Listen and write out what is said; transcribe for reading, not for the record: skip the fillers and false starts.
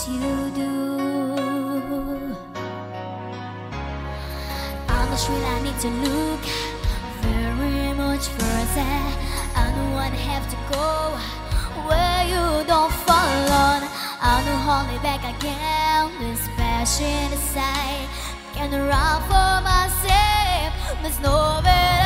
you do. On the street I need to look very much further. I don't wanna have to go where you don't follow. I don't hold it back again. This passion inside can't run for myself. There's nowhere